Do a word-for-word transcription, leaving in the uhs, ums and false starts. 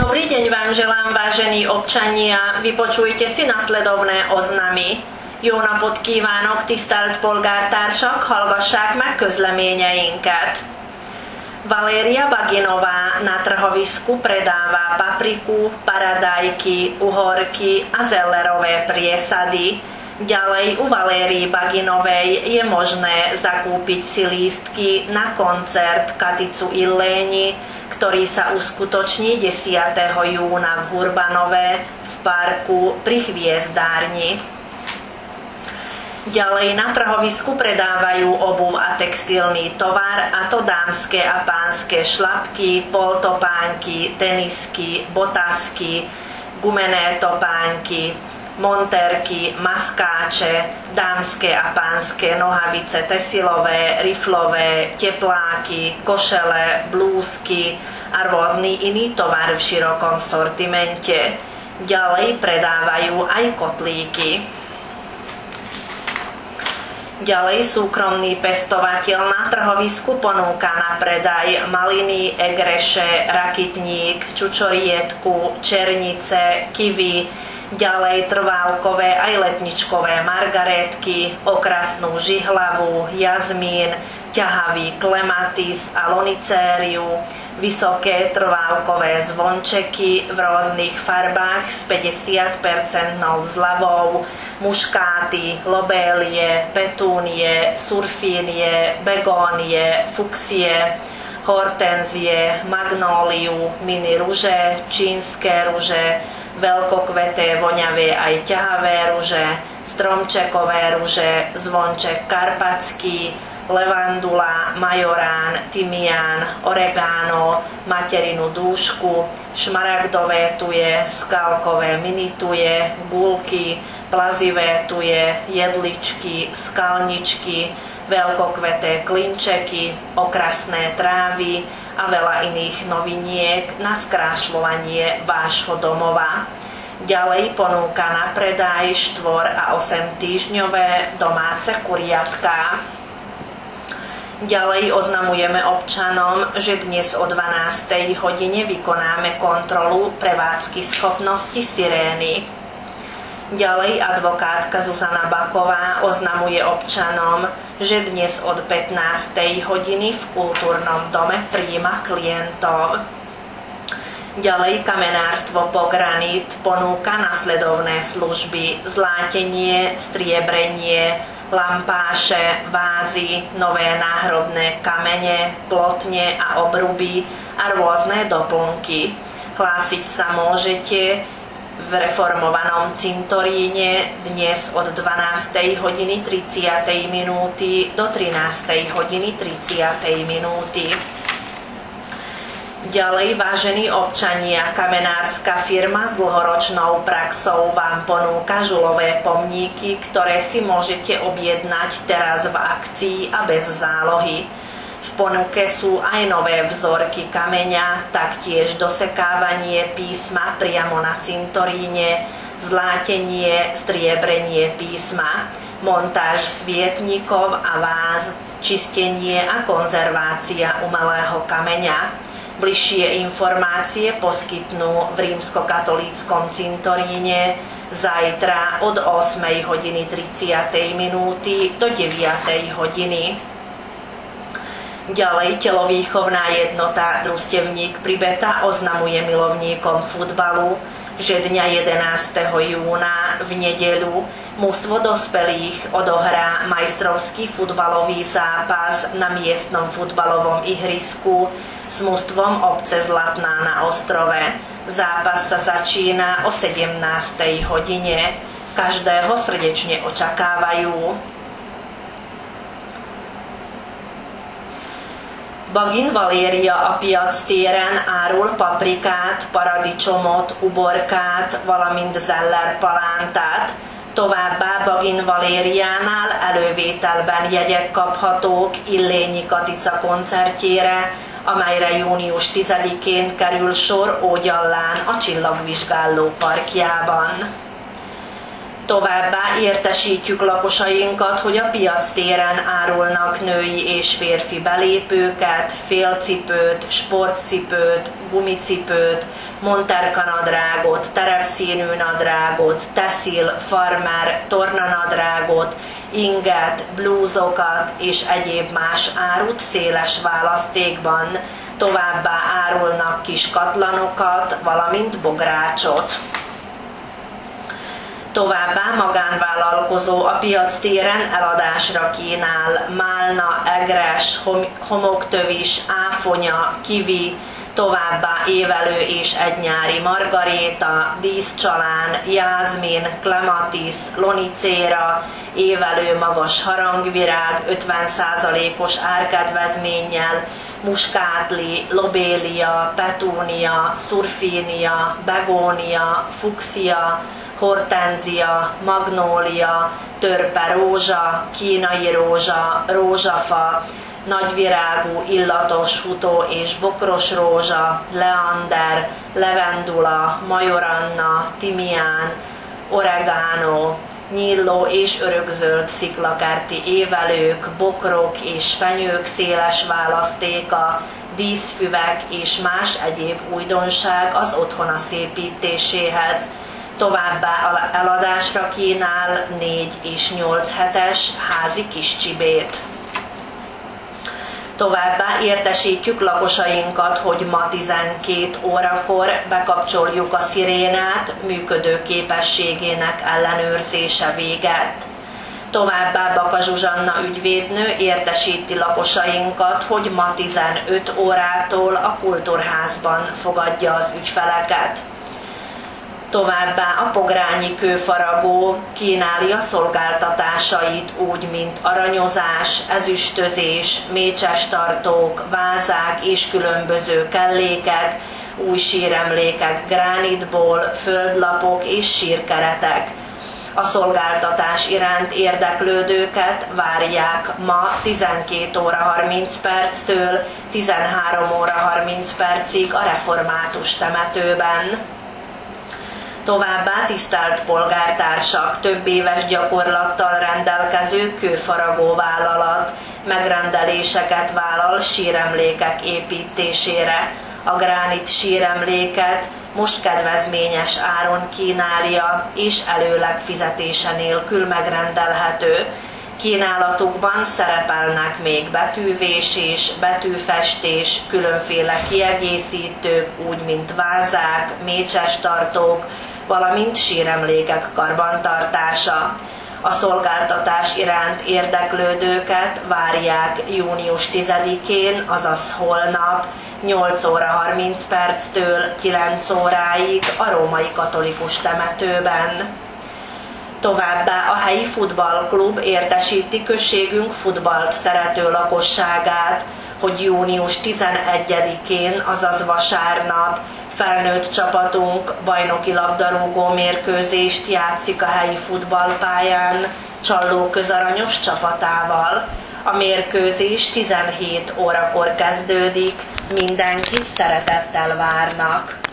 Dobrý deň vám želám, vážení občania. Vypočujte si nasledovné oznamy. Jó napot kívánok, tisztelt polgártársak, hallgassák meg közleményeinket. Valéria Baginová na trhovisku predává papriku, paradajky, uhorky a zellerové priesady. Ďalej u Valérii Baginovej je možné zakúpiť si lístky na koncert Katicu Illéni, ktorý sa uskutoční desiateho júna v Hurbanove v parku pri Hviezdárni. Ďalej na trhovisku predávajú obuv a textilný tovar, a to dámske a pánske šlapky, poltopánky, tenisky, botázky, gumené topánky, monterky, maskáče, dámske a pánske nohavice tesilové, riflové, tepláky, košele, blúzky a rôzny iný tovar v širokom sortimente. Ďalej predávajú aj kotlíky. Ďalej súkromný pestovateľ na trhovisku ponúka na predaj maliny, egreše, rakitník, čučoriedku, černice, kiwi, ďalej trválkové aj letničkové margarétky, okrasnú žihlavu, jazmín, ťahavý klematis a lonicériu, vysoké trválkové zvončeky v rôznych farbách s päťdesiat percent zľavou, muškáty, lobélie, petúnie, surfínie, begónie, fuxie, hortenzie, magnóliu, mini ruže, čínske ruže, veľkokveté, voňavé aj ťahavé ruže, stromčekové ruže, zvonček karpatský, levandula, majorán, tymián, oregano, materinu dúšku, šmaragdové tuje, skalkové mini tuje, gulky, plazivé tuje, jedličky, skalničky, veľkokveté klinčeky, okrasné trávy a veľa iných noviniek na skrášľovanie vášho domova. Ďalej ponúka na predaj štvor a osem týždňové domáce kuriatka. Ďalej oznamujeme občanom, že dnes o dvanástej hodine vykonáme kontrolu prevádzky schopnosti sirény. Ďalej advokátka Zuzana Baková oznamuje občanom, že dnes od pätnástej hodiny v kultúrnom dome prijíma klientov. Ďalej kamenárstvo Pogranit ponúka nasledovné služby: zlátenie, striebrenie, lampáše, vázy, nové náhrobné kamene, plotne a obruby a rôzne doplnky. Hlásiť sa môžete v reformovanom cintoríne dnes od dvanástej hodiny tridsať minúty do trinástej hodiny tridsať minúty. Ďalej, vážení občania, kamenárska firma s dlhoročnou praxou vám ponúka žulové pomníky, ktoré si môžete objednať teraz v akcii a bez zálohy. V ponuke sú aj nové vzorky kameňa, taktiež dosekávanie písma priamo na cintoríne, zlátenie, striebrenie písma, montáž svietnikov a váz, čistenie a konzervácia umelého kameňa. Bližšie informácie poskytnú v rímskokatolíckom cintoríne zajtra od ôsmej hodiny tridsať minúty do deviatej hodiny. Ďalej telovýchovná jednota Družstevník Pribeta oznamuje milovníkom futbalu, že dňa jedenásteho júna v nedeľu mužstvo dospelých odohrá majstrovský futbalový zápas na miestnom futbalovom ihrisku s mužstvom obce Zlatná na Ostrove. Zápas sa začína o sedemnástej hodine. Každého srdečne očakávajú. Bagin Valéria a piac téren árul paprikát, paradicsomot, uborkát, valamint zeller palántát. Továbbá Bagin Valériánál elővételben jegyek kaphatók Illényi Katica koncertjére, amelyre június tizedikén kerül sor Ógyallán a Csillagvizsgáló parkjában. Továbbá értesítjük lakosainkat, hogy a piactéren árulnak női és férfi belépőket, félcipőt, sportcipőt, gumicipőt, monterkanadrágot, terepszínű nadrágot, teszil, farmer, tornanadrágot, inget, blúzokat és egyéb más árut széles választékban. Továbbá árulnak kis katlanokat, valamint bográcsot. Továbbá magánvállalkozó a piactéren eladásra kínál málna, egres, homoktövis, áfonya, kivi, továbbá évelő és egynyári margaréta, díszcsalán, jázmin, klematis, lonicéra, évelő magas harangvirág ötven százalékos árkedvezménnyel, muskátli, lobélia, petúnia, szurfínia, begónia, fuxia, hortenzia, magnólia, törpe rózsa, kínai rózsa, rózsafa, nagyvirágú illatos futó és bokros rózsa, leander, levendula, majoranna, timián, oregano, nyílló és örökzöld sziklakerti évelők, bokrok és fenyők széles választéka, díszfüvek és más egyéb újdonság az otthona szépítéséhez. Továbbá eladásra kínál négy és nyolc hetes házi kiscsibét. Továbbá értesítjük lakosainkat, hogy ma tizenkét órakor bekapcsoljuk a szirénát, működő képességének ellenőrzése véget. Továbbá Baka Zsuzsanna ügyvédnő értesíti lakosainkat, hogy ma tizenöt órától a Kultúrházban fogadja az ügyfeleket. Továbbá a pogrányi kőfaragó kínálja a szolgáltatásait úgy, mint aranyozás, ezüstözés, mécsestartók, vázák és különböző kellékek, új síremlékek gránitból, földlapok és sírkeretek. A szolgáltatás iránt érdeklődőket várják ma tizenkét óra harminc perctől tizenhárom óra harminc percig a református temetőben. Továbbá tisztelt polgártársak, több éves gyakorlattal rendelkező kőfaragó vállalat megrendeléseket vállal síremlékek építésére. A gránit síremléket most kedvezményes áron kínálja és előleg fizetése nélkül megrendelhető. Kínálatukban szerepelnek még betűvésés, betűfestés, különféle kiegészítők, úgy mint vázák, mécsestartók, valamint síremlékek karbantartása. A szolgáltatás iránt érdeklődőket várják június tizedikén, azaz holnap, nyolc óra harminc perctől kilenc óráig a római katolikus temetőben. Továbbá a helyi futballklub értesíti községünk futballt szerető lakosságát, hogy június tizenegyedikén, azaz vasárnap felnőtt csapatunk bajnoki labdarúgó mérkőzést játszik a helyi futballpályán Csallóközaranyos csapatával. A mérkőzés tizenhét órakor kezdődik, mindenkit szeretettel várnak.